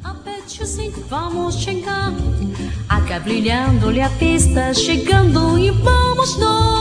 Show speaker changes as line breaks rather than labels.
Aperte o cinto, vamos chegar. A brilhando-lhe a pista, chegando e vamos nós.